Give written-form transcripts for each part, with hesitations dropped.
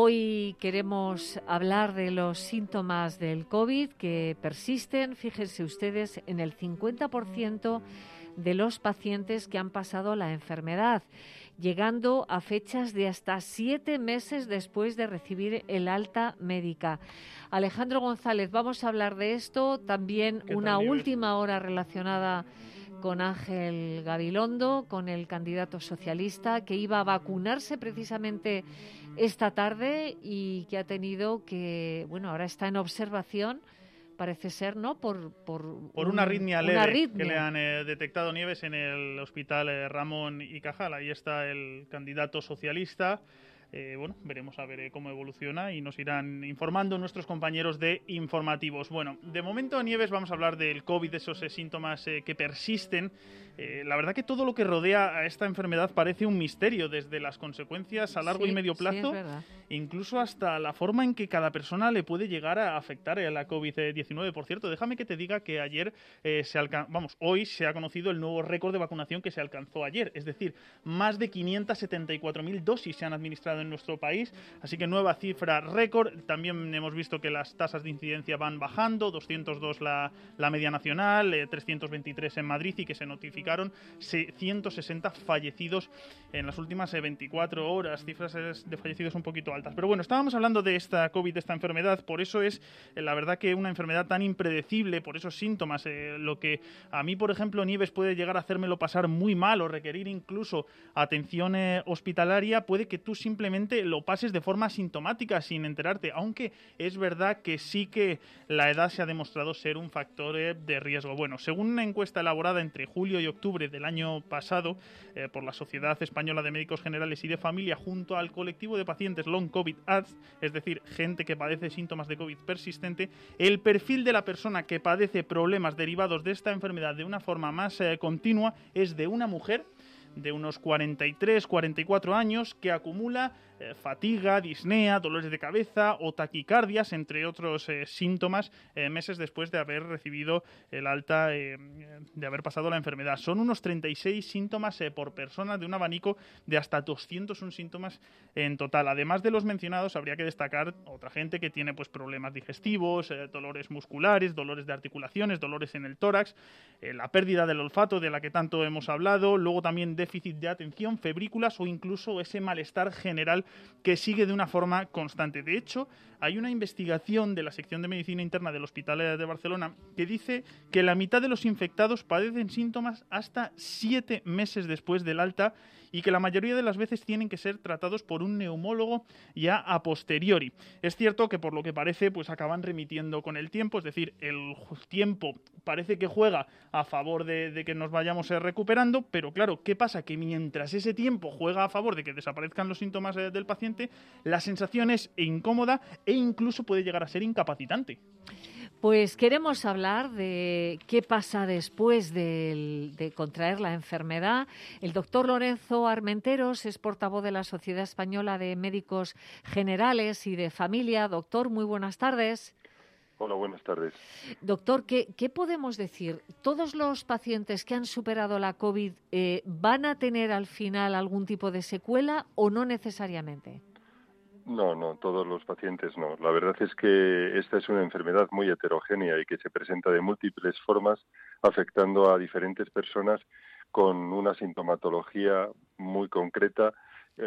Hoy queremos hablar de los síntomas del COVID que persisten, fíjense ustedes, en el 50% de los pacientes que han pasado la enfermedad, llegando a fechas de hasta 7 meses después de recibir el alta médica. Alejandro González, vamos a hablar de esto, también una última hora relacionada con Ángel Gabilondo, con el candidato socialista que iba a vacunarse precisamente esta tarde y que ha tenido que, bueno, ahora está en observación, parece ser, ¿no? Por una arritmia leve que le han detectado, Nieves, en el hospital Ramón y Cajal. Ahí está el candidato socialista. Bueno, veremos a ver cómo evoluciona y nos irán informando nuestros compañeros de informativos. Bueno, de momento, Nieves, vamos a hablar del COVID, de esos síntomas que persisten. La verdad que todo lo que rodea a esta enfermedad parece un misterio, desde las consecuencias a largo y medio plazo, incluso hasta la forma en que cada persona le puede llegar a afectar a la COVID-19. Por cierto, déjame que te diga que ayer hoy se ha conocido el nuevo récord de vacunación que se alcanzó ayer, es decir, más de 574.000 dosis se han administrado en nuestro país, así que nueva cifra récord. También hemos visto que las tasas de incidencia van bajando, 202 la media nacional, 323 en Madrid, y que se notificaron 160 fallecidos en las últimas 24 horas, cifras de fallecidos un poquito altas. Pero bueno, estábamos hablando de esta COVID, de esta enfermedad, por eso es la verdad que una enfermedad tan impredecible, por esos síntomas, lo que a mí, por ejemplo, Nieves, puede llegar a hacérmelo pasar muy mal o requerir incluso atención hospitalaria, puede que tú simplemente lo pases de forma asintomática sin enterarte, aunque es verdad que sí que la edad se ha demostrado ser un factor de riesgo. Bueno, según una encuesta elaborada entre julio y octubre del año pasado por la Sociedad Española de Médicos Generales y de Familia junto al colectivo de pacientes Long COVID ADS, es decir, gente que padece síntomas de COVID persistente, el perfil de la persona que padece problemas derivados de esta enfermedad de una forma más continua es de una mujer de unos 43, 44 años que acumula fatiga, disnea, dolores de cabeza o taquicardias, entre otros síntomas, meses después de haber recibido el alta, de haber pasado la enfermedad. Son unos 36 síntomas por persona, de un abanico de hasta 201 síntomas en total. Además de los mencionados, habría que destacar otra gente que tiene pues problemas digestivos, dolores musculares, dolores de articulaciones, dolores en el tórax, la pérdida del olfato de la que tanto hemos hablado, luego también déficit de atención, febrículas o incluso ese malestar general que sigue de una forma constante. De hecho, hay una investigación de la sección de Medicina Interna del Hospital de Barcelona que dice que la mitad de los infectados padecen síntomas hasta 7 meses después del alta y que la mayoría de las veces tienen que ser tratados por un neumólogo ya a posteriori. Es cierto que por lo que parece pues acaban remitiendo con el tiempo, es decir, el tiempo parece que juega a favor de que nos vayamos recuperando, pero claro, ¿qué pasa? Que mientras ese tiempo juega a favor de que desaparezcan los síntomas del paciente, la sensación es incómoda e incluso puede llegar a ser incapacitante. Pues queremos hablar de qué pasa después de contraer la enfermedad. El doctor Lorenzo Armenteros es portavoz de la Sociedad Española de Médicos Generales y de Familia. Doctor, muy buenas tardes. Hola, buenas tardes. Doctor, ¿qué podemos decir? ¿Todos los pacientes que han superado la COVID van a tener al final algún tipo de secuela o no necesariamente? No, todos los pacientes no. La verdad es que esta es una enfermedad muy heterogénea y que se presenta de múltiples formas, afectando a diferentes personas con una sintomatología muy concreta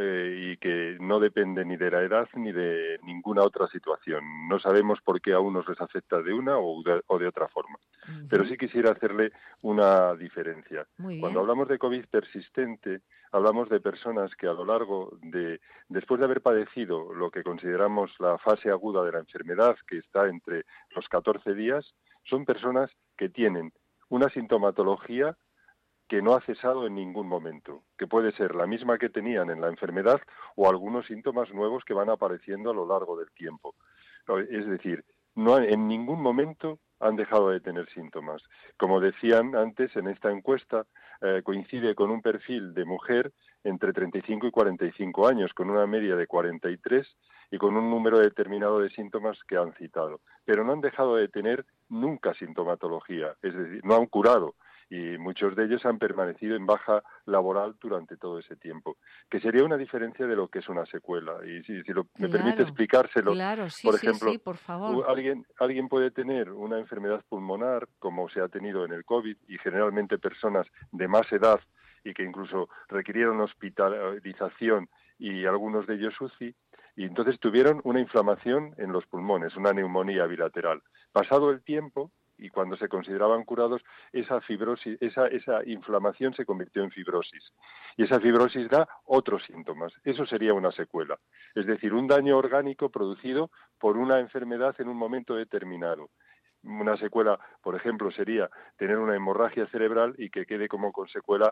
y que no depende ni de la edad ni de ninguna otra situación. No sabemos por qué a unos les afecta de una o de otra forma. Uh-huh. Pero sí quisiera hacerle una diferencia. Cuando hablamos de COVID persistente, hablamos de personas que a lo largo después de haber padecido lo que consideramos la fase aguda de la enfermedad, que está entre los 14 días, son personas que tienen una sintomatología que no ha cesado en ningún momento, que puede ser la misma que tenían en la enfermedad o algunos síntomas nuevos que van apareciendo a lo largo del tiempo. Es decir, no en ningún momento han dejado de tener síntomas. Como decían antes, en esta encuesta coincide con un perfil de mujer entre 35 y 45 años, con una media de 43 y con un número determinado de síntomas que han citado. Pero no han dejado de tener nunca sintomatología, es decir, no han curado. y muchos de ellos han permanecido en baja laboral durante todo ese tiempo, que sería una diferencia de lo que es una secuela. Y si me permite explicárselo, sí, por ejemplo, sí, por favor. Alguien puede tener una enfermedad pulmonar, como se ha tenido en el COVID, y generalmente personas de más edad y que incluso requirieron hospitalización y algunos de ellos UCI, y entonces tuvieron una inflamación en los pulmones, una neumonía bilateral. Pasado el tiempo, y cuando se consideraban curados, esa fibrosis, esa inflamación se convirtió en fibrosis. Y esa fibrosis da otros síntomas. Eso sería una secuela. Es decir, un daño orgánico producido por una enfermedad en un momento determinado. Una secuela, por ejemplo, sería tener una hemorragia cerebral y que quede como secuela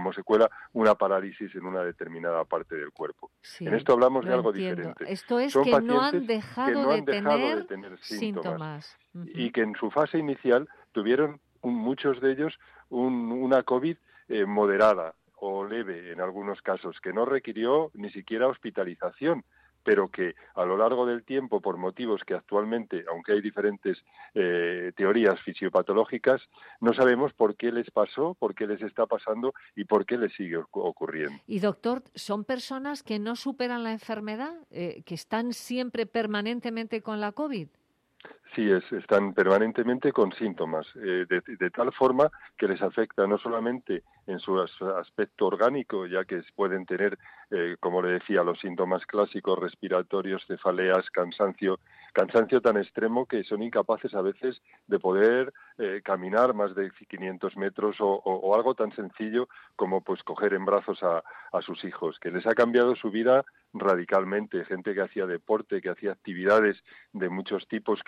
una parálisis en una determinada parte del cuerpo. Sí, en esto hablamos de algo entiendo. diferente. Esto es Son que no han pacientes que no han dejado de tener tener síntomas. Uh-huh. Y que en su fase inicial tuvieron muchos de ellos una COVID moderada o leve en algunos casos, que no requirió ni siquiera hospitalización, pero que a lo largo del tiempo, por motivos que actualmente, aunque hay diferentes teorías fisiopatológicas, no sabemos por qué les pasó, por qué les está pasando y por qué les sigue ocurriendo. Y doctor, ¿son personas que no superan la enfermedad, que están siempre permanentemente con la COVID? Sí, están permanentemente con síntomas, de tal forma que les afecta no solamente en su aspecto orgánico, ya que pueden tener, como le decía, los síntomas clásicos respiratorios, cefaleas, cansancio tan extremo que son incapaces a veces de poder caminar más de 500 metros o algo tan sencillo como pues coger en brazos a sus hijos, que les ha cambiado su vida radicalmente. Gente que hacía deporte, que hacía actividades de muchos tipos,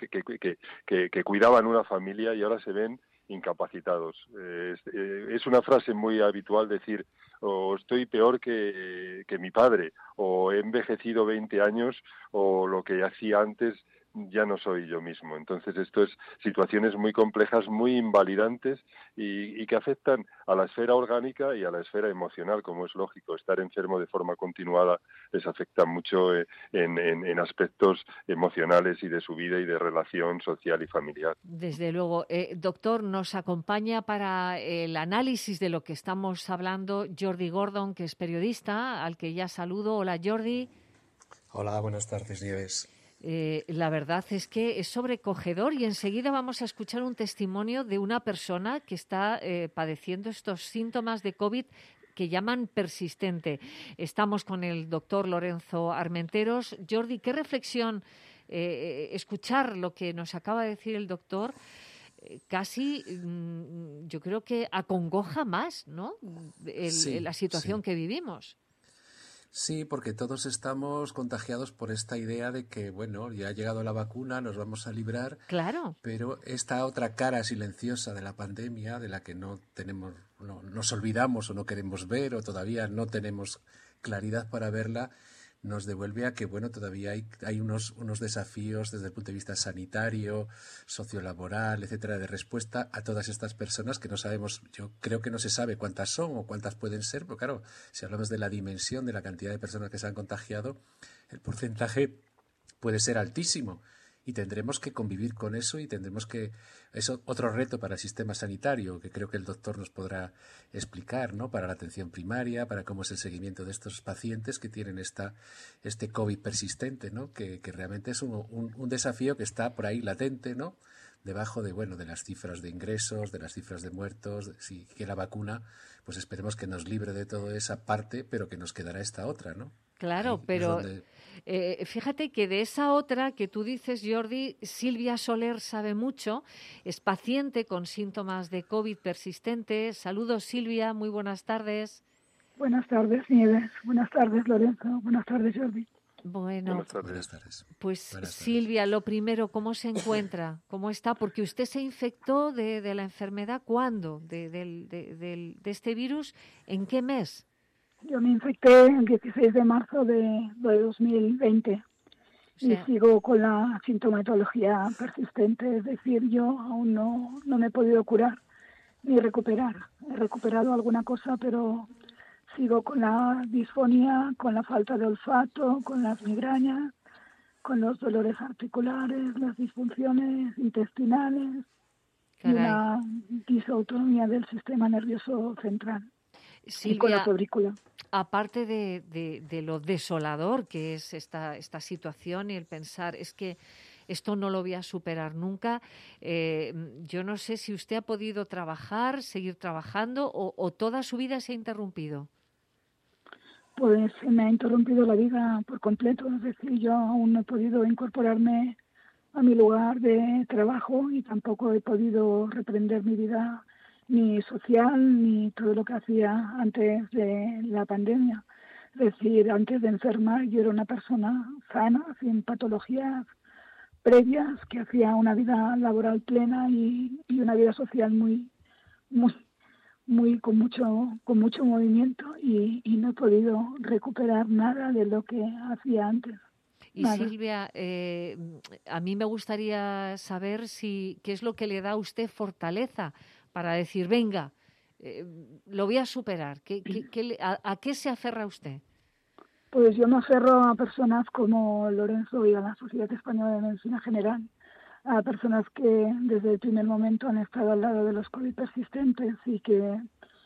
que cuidaban una familia y ahora se ven incapacitados. Es una frase muy habitual decir, o estoy peor que mi padre, o he envejecido 20 años, o lo que hacía antes ya no soy yo mismo. Entonces esto es situaciones muy complejas, muy invalidantes y que afectan a la esfera orgánica y a la esfera emocional, como es lógico. Estar enfermo de forma continuada les afecta mucho en aspectos emocionales y de su vida y de relación social y familiar. Desde luego. Doctor, nos acompaña para el análisis de lo que estamos hablando Jordi Gordon, que es periodista, al que ya saludo. Hola, Jordi. Hola, buenas tardes, Nieves. La verdad es que es sobrecogedor y enseguida vamos a escuchar un testimonio de una persona que está padeciendo estos síntomas de COVID que llaman persistente. Estamos con el doctor Lorenzo Armenteros. Jordi, ¿qué reflexión? Escuchar lo que nos acaba de decir el doctor casi yo creo que acongoja más, ¿no? La situación que vivimos. Sí, porque todos estamos contagiados por esta idea de que, bueno, ya ha llegado la vacuna, nos vamos a librar. Claro. Pero esta otra cara silenciosa de la pandemia, de la que no nos olvidamos o no queremos ver o todavía no tenemos claridad para verla, nos devuelve a que, bueno, todavía hay unos desafíos desde el punto de vista sanitario, sociolaboral, etcétera, de respuesta a todas estas personas que no sabemos, yo creo que no se sabe cuántas son o cuántas pueden ser, pero claro, si hablamos de la dimensión de la cantidad de personas que se han contagiado, el porcentaje puede ser altísimo. Y tendremos que convivir con eso y tendremos que... Eso otro reto para el sistema sanitario, que creo que el doctor nos podrá explicar, ¿no? Para la atención primaria, para cómo es el seguimiento de estos pacientes que tienen este COVID persistente, ¿no? Que realmente es un desafío que está por ahí latente, ¿no? Debajo de las cifras de ingresos, de las cifras de muertos, sí, que la vacuna, pues esperemos que nos libre de toda esa parte, pero que nos quedará esta otra, ¿no? Claro, pero fíjate que de esa otra que tú dices, Jordi, Silvia Soler sabe mucho, es paciente con síntomas de COVID persistente. Saludos, Silvia, muy buenas tardes. Buenas tardes, Nieves. Buenas tardes, Lorenzo. Buenas tardes, Jordi. Bueno, buenas tardes. Pues buenas tardes. Silvia, lo primero, ¿cómo se encuentra? ¿Cómo está? Porque usted se infectó de la enfermedad, ¿cuándo? De este virus, ¿en qué mes? Yo me infecté el 16 de marzo de 2020 y sigo con la sintomatología persistente, es decir, yo aún no me he podido curar ni recuperar. He recuperado alguna cosa, pero sigo con la disfonía, con la falta de olfato, con las migrañas, con los dolores articulares, las disfunciones intestinales. y una disautonomía del sistema nervioso central. Silvia, aparte de lo desolador que es esta situación y el pensar, es que esto no lo voy a superar nunca, yo no sé si usted ha podido seguir trabajando o toda su vida se ha interrumpido. Pues me ha interrumpido la vida por completo, es decir, yo aún no he podido incorporarme a mi lugar de trabajo y tampoco he podido reprender mi vida ni social ni todo lo que hacía antes de la pandemia. Es decir, antes de enfermar yo era una persona sana, sin patologías previas, que hacía una vida laboral plena y una vida social muy con mucho movimiento y no he podido recuperar nada de lo que hacía antes. Y nada. Silvia, a mí me gustaría saber qué es lo que le da a usted fortaleza para decir, venga, lo voy a superar. ¿A qué se aferra usted? Pues yo me aferro a personas como Lorenzo y a la Sociedad Española de Medicina General, a personas que desde el primer momento han estado al lado de los COVID persistentes y que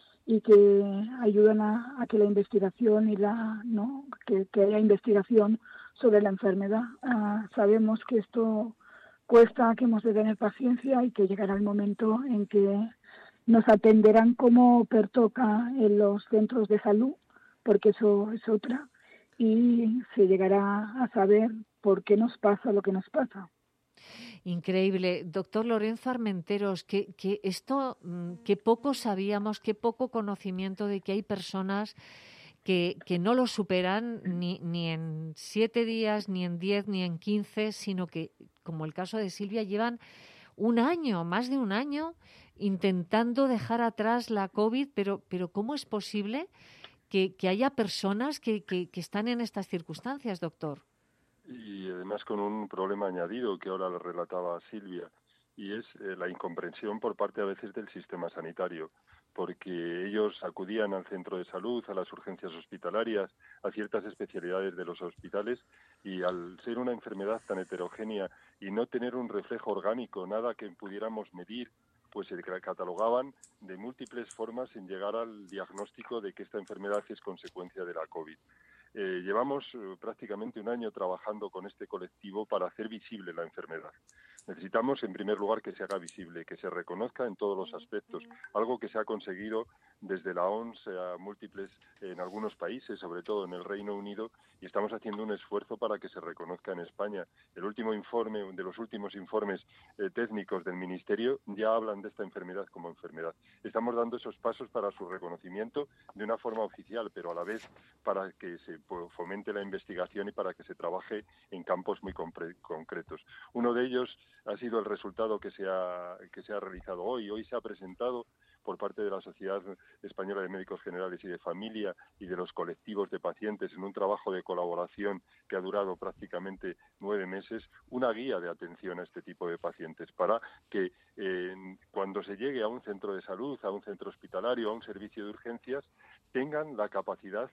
ayudan a que la investigación que haya investigación sobre la enfermedad. Sabemos que esto cuesta, que hemos de tener paciencia y que llegará el momento en que nos atenderán como pertoca en los centros de salud, porque eso es otra, y se llegará a saber por qué nos pasa lo que nos pasa. Increíble. Doctor Lorenzo Armenteros, que poco sabíamos, qué poco conocimiento de que hay personas que no lo superan ni en 7 días, ni en 10, ni en 15, sino que, como el caso de Silvia, llevan más de un año, intentando dejar atrás la COVID, pero ¿cómo es posible que haya personas que están en estas circunstancias, doctor? Y además con un problema añadido que ahora le relataba Silvia, y es la incomprensión por parte a veces del sistema sanitario, porque ellos acudían al centro de salud, a las urgencias hospitalarias, a ciertas especialidades de los hospitales, y al ser una enfermedad tan heterogénea y no tener un reflejo orgánico, nada que pudiéramos medir, pues se catalogaban de múltiples formas sin llegar al diagnóstico de que esta enfermedad es consecuencia de la COVID. Llevamos prácticamente un año trabajando con este colectivo para hacer visible la enfermedad. Necesitamos, en primer lugar, que se haga visible, que se reconozca en todos los aspectos, algo que se ha conseguido desde la OMS a múltiples en algunos países, sobre todo en el Reino Unido, y estamos haciendo un esfuerzo para que se reconozca en España. El último informe, de los últimos informes técnicos del Ministerio, ya hablan de esta enfermedad como enfermedad. Estamos dando esos pasos para su reconocimiento de una forma oficial, pero a la vez para que se fomente la investigación y para que se trabaje en campos muy concretos. Uno de ellos ha sido el resultado que se ha realizado hoy. Hoy se ha presentado por parte de la Sociedad Española de Médicos Generales y de Familia y de los colectivos de pacientes en un trabajo de colaboración que ha durado prácticamente 9 meses, una guía de atención a este tipo de pacientes para que cuando se llegue a un centro de salud, a un centro hospitalario, a un servicio de urgencias, tengan la capacidad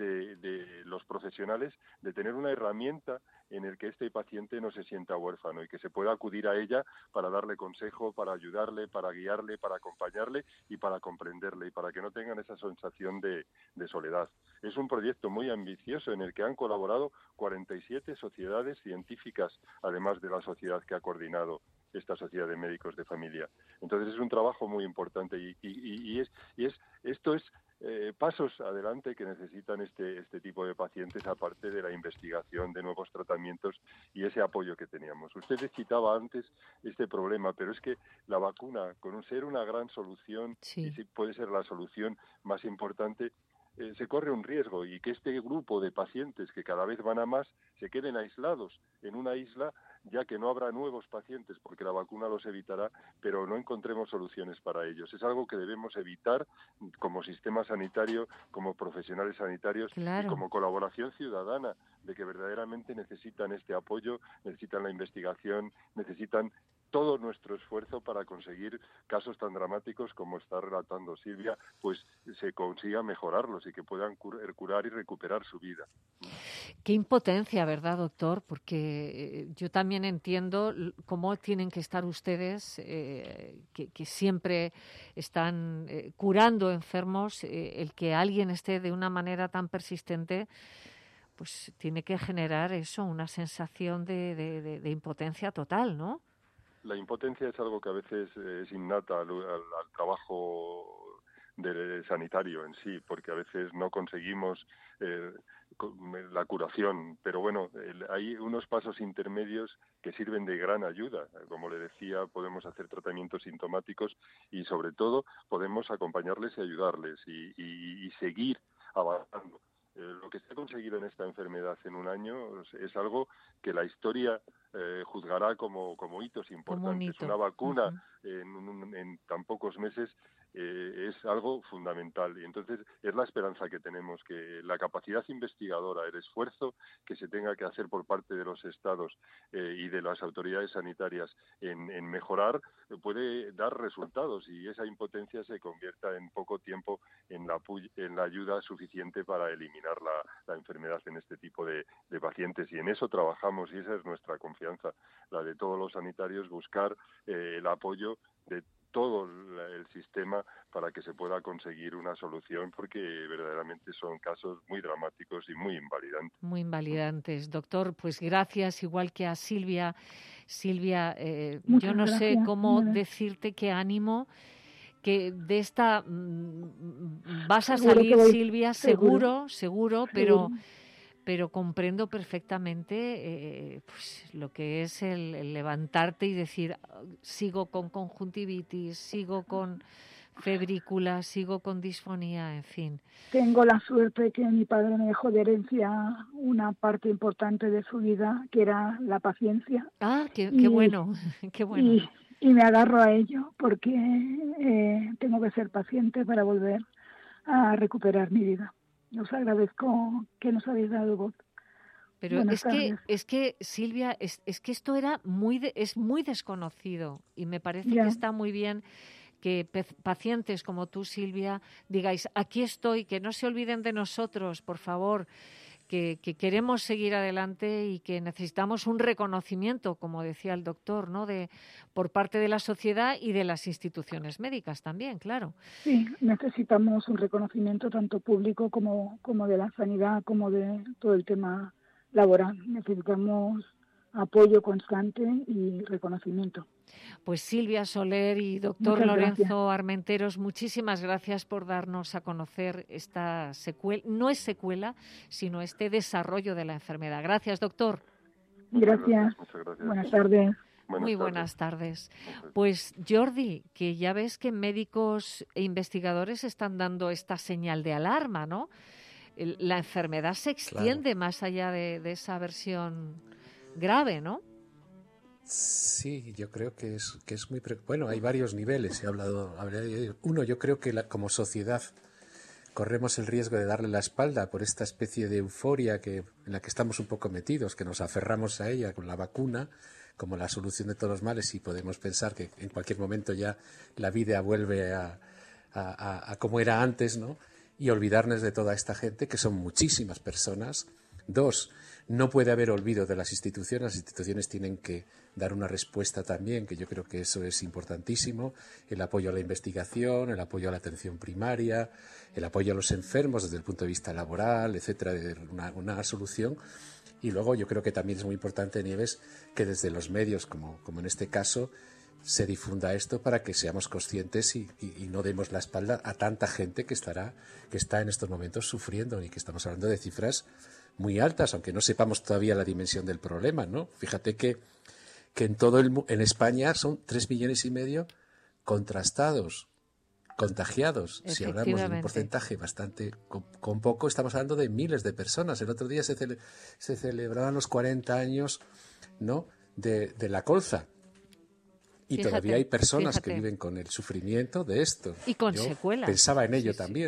de los profesionales de tener una herramienta en el que este paciente no se sienta huérfano y que se pueda acudir a ella para darle consejo, para ayudarle, para guiarle, para acompañarle y para comprenderle y para que no tengan esa sensación de soledad. Es un proyecto muy ambicioso en el que han colaborado 47 sociedades científicas, además de la sociedad que ha coordinado esta Sociedad de Médicos de Familia. Entonces es un trabajo muy importante y esto es pasos adelante que necesitan este tipo de pacientes, aparte de la investigación de nuevos tratamientos y ese apoyo que teníamos. Usted citaba antes este problema, pero es que la vacuna, con ser una gran solución, sí, y puede ser la solución más importante, se corre un riesgo y que este grupo de pacientes que cada vez van a más se queden aislados en una isla, ya que no habrá nuevos pacientes porque la vacuna los evitará, pero no encontremos soluciones para ellos. Es algo que debemos evitar como sistema sanitario, como profesionales sanitarios, claro, y como colaboración ciudadana, de que verdaderamente necesitan este apoyo, necesitan la investigación, necesitan todo nuestro esfuerzo para conseguir casos tan dramáticos como está relatando Silvia, pues se consiga mejorarlos y que puedan curar y recuperar su vida. Qué impotencia, ¿verdad, doctor? Porque yo también entiendo cómo tienen que estar ustedes, que siempre están curando enfermos, el que alguien esté de una manera tan persistente, pues tiene que generar eso, una sensación de impotencia total, ¿no? La impotencia es algo que a veces es innata al trabajo sanitario en sí, porque a veces no conseguimos la curación, pero bueno, hay unos pasos intermedios que sirven de gran ayuda. Como le decía, podemos hacer tratamientos sintomáticos y sobre todo podemos acompañarles y ayudarles y seguir avanzando. Lo que se ha conseguido en esta enfermedad en un año es algo que la historia juzgará como hitos importantes. Una vacuna en tan pocos meses es algo fundamental y entonces es la esperanza que tenemos, que la capacidad investigadora, el esfuerzo que se tenga que hacer por parte de los estados y de las autoridades sanitarias en mejorar puede dar resultados y esa impotencia se convierta en poco tiempo en la ayuda suficiente para eliminar la enfermedad en este tipo de pacientes, y en eso trabajamos y esa es nuestra confianza, la de todos los sanitarios, buscar el apoyo de todo el sistema para que se pueda conseguir una solución, porque verdaderamente son casos muy dramáticos y muy invalidantes. Muy invalidantes. Doctor, pues gracias, igual que a Silvia. Silvia, yo no sé cómo decirte qué ánimo, que de esta vas a salir, Silvia, seguro, pero comprendo perfectamente pues, lo que es el levantarte y decir, sigo con conjuntivitis, sigo con febrícula, sigo con disfonía, en fin. Tengo la suerte de que mi padre me dejó de herencia una parte importante de su vida, que era la paciencia. Ah, qué bueno, qué bueno. Y me agarro a ello porque tengo que ser paciente para volver a recuperar mi vida. Os agradezco que nos habéis dado voz. Pero es que Silvia, es que esto era es muy desconocido y me parece que está muy bien que pacientes como tú, Silvia, digáis, aquí estoy, que no se olviden de nosotros, por favor, que queremos seguir adelante y que necesitamos un reconocimiento, como decía el doctor, ¿no? Por parte de la sociedad y de las instituciones médicas también, claro. Sí, necesitamos un reconocimiento tanto público como de la sanidad, como de todo el tema laboral. Necesitamos apoyo constante y reconocimiento. Pues Silvia Soler y doctor Lorenzo Armenteros, muchísimas gracias por darnos a conocer esta secuela, no es secuela, sino este desarrollo de la enfermedad. Gracias, doctor. Gracias. Buenas tardes. Muy buenas tardes. Pues Jordi, que ya ves que médicos e investigadores están dando esta señal de alarma, ¿no? La enfermedad se extiende más allá de esa versión grave, ¿no? Sí, yo creo que es muy... Bueno, hay varios niveles, he hablado de ello. Uno, yo creo que como sociedad corremos el riesgo de darle la espalda por esta especie de euforia en la que estamos un poco metidos, que nos aferramos a ella con la vacuna como la solución de todos los males, y podemos pensar que en cualquier momento ya la vida vuelve a como era antes, ¿no? Y olvidarnos de toda esta gente, que son muchísimas personas. Dos, no puede haber olvido de las instituciones tienen que dar una respuesta también, que yo creo que eso es importantísimo, el apoyo a la investigación, el apoyo a la atención primaria, el apoyo a los enfermos desde el punto de vista laboral, etcétera, una solución. Y luego yo creo que también es muy importante, Nieves, que desde los medios, como en este caso, se difunda esto para que seamos conscientes y no demos la espalda a tanta gente que está en estos momentos sufriendo, y que estamos hablando de cifras muy altas, aunque no sepamos todavía la dimensión del problema, ¿no? Fíjate que en España son 3,5 millones contrastados, contagiados. Si hablamos de un porcentaje bastante con poco, estamos hablando de miles de personas. El otro día se celebraban los 40 años, ¿no?, de la colza. Y todavía hay personas que viven con el sufrimiento de esto. Y con secuelas. Pensaba en ello también.